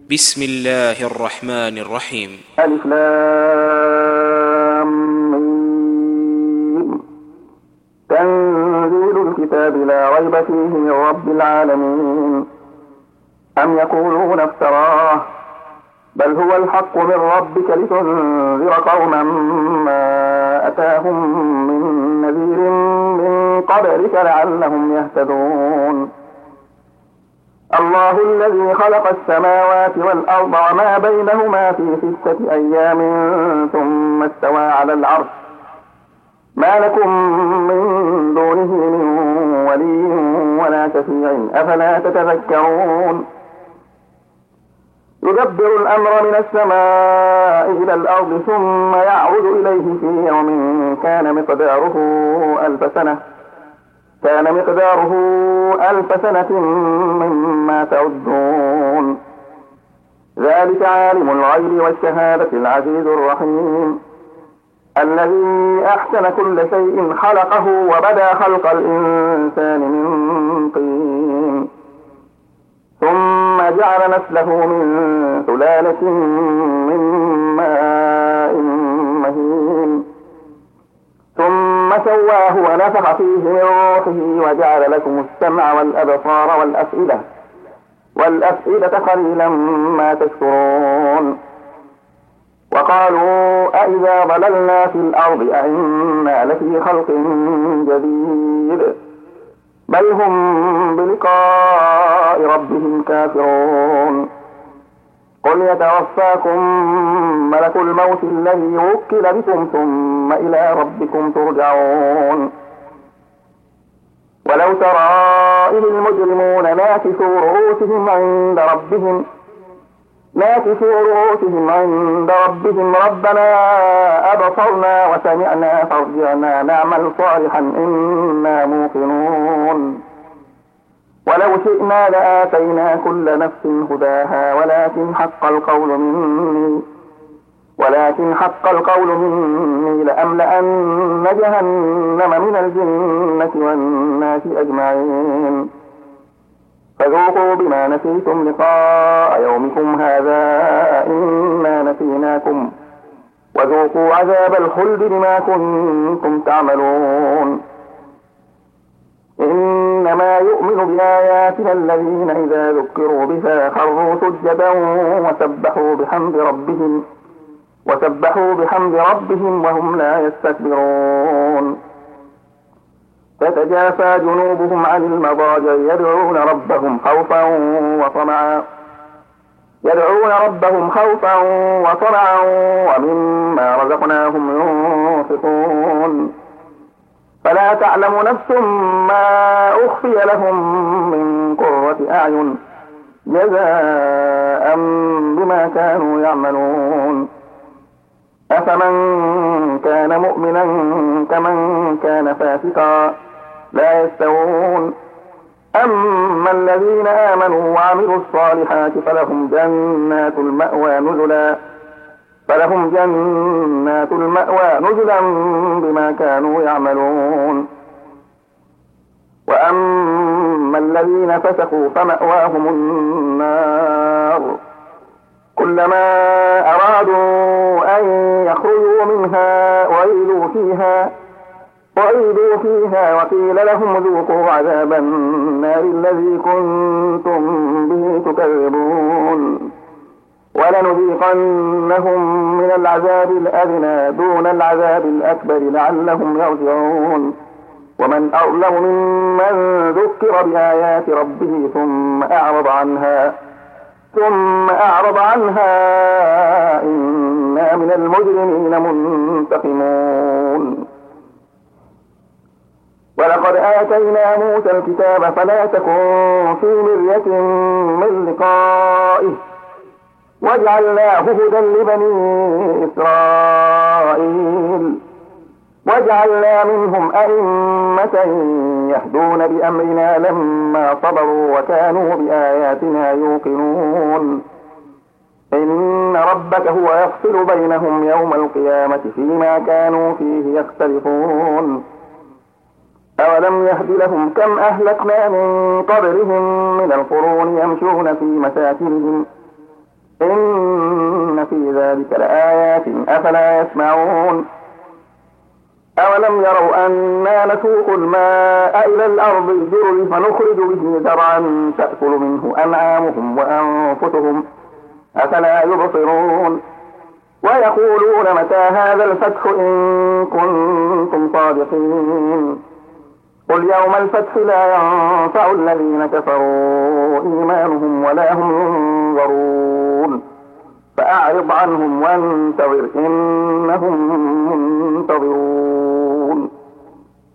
بسم الله الرحمن الرحيم. ألف لام ميم. تنزيل الكتاب لا ريب فيه من رب العالمين. أم يقولون افتراه بل هو الحق من ربك لتنذر قوما ما أتاهم من نذير من قبلك لعلهم يهتدون. الله الذي خلق السماوات والأرض وما بينهما في 6 أيام ثم استوى على العرش ما لكم من دونه من ولي ولا شفيع أفلا تتذكرون. يدبر الأمر من السماء إلى الأرض ثم يعرج إليه في يوم كان مقداره 1000 سنة مما تعدون. ذلك عالم الغيب والشهادة العزيز الرحيم الذي أحسن كل شيء خلقه وبدأ خلق الإنسان من طين ثم جعل نسله من سلالة من ماء مهين ثم سواه ونفخ فيه من روحه وجعل لكم السمع والأبصار والأفئدة قليلا ما تشكرون. وقالوا أإذا ضللنا في الأرض أإنا لفي خلق جديد بل هم بلقاء ربهم كافرون. قل يتوفاكم ملك الموت الذي وكل بكم ثم إلى ربكم ترجعون. ولو ترى إذ المجرمون ناكسوا رؤوسهم عند ربهم ربنا أبصرنا وسمعنا فارجعنا نعمل صالحا إنا موقنون. ولو شئنا لآتينا كل نفس هداها ولكن حق القول مني لأملأن جهنم من الجنة والناس أجمعين. فذوقوا بما نسيتم لقاء يومكم هذا إنا نسيناكم وذوقوا عذاب الخلد بما كنتم تعملون. إنما يؤمن بآياتنا الذين إذا ذكروا بها خروا سجدا وسبحوا بحمد ربهم وهم لا يستكبرون. تتجافى جنوبهم عن المضاجع يدعون ربهم خوفا وطمعا ومما رزقناهم ينفقون. فلا تعلم نفس ما أخفي لهم من قرة أعين جزاء بما كانوا يعملون. أفمن كان مؤمنا كمن كان فاسقا لا يستوون. أما الذين آمنوا وعملوا الصالحات فلهم جنات المأوى نزلا بما كانوا يعملون. وأما الذين فسقوا فمأواهم النار كلما أرادوا أن يخرجوا منها وعيدوا فيها وقيل لهم ذوقوا عذاب النار الذي كنتم به تكذبون. ولنذيقنهم من العذاب الأدنى دون العذاب الأكبر لعلهم يرجعون. ومن أظلم ممن ذكر بآيات ربه ثم أعرض عنها إنا من المجرمين منتقمون. ولقد آتينا موسى الكتاب فلا تكن في مرية من لقائه وجعلناه هدى لبني إسرائيل وجعلنا منهم أئمة يهدون بأمرنا لما صبروا وكانوا بآياتنا يوقنون. إن ربك هو يفصل بينهم يوم القيامة فيما كانوا فيه يختلفون. أولم يهد لهم كم أهلكنا من قبلهم من القرون يمشون في مساكنهم ذلك لآيات أفلا يسمعون أولم يروا أنا نسوق الماء إلى الأرض الجرز فنخرج به زرعا تأكل منه أنعامهم وأنفسهم أفلا يبصرون ويقولون متى هذا الفتح إن كنتم صادقين قل يوم الفتح لا ينفع الذين كفروا إيمانهم ولا هم ينظرون فأعرض عنهم وانتظر إنهم منتظرون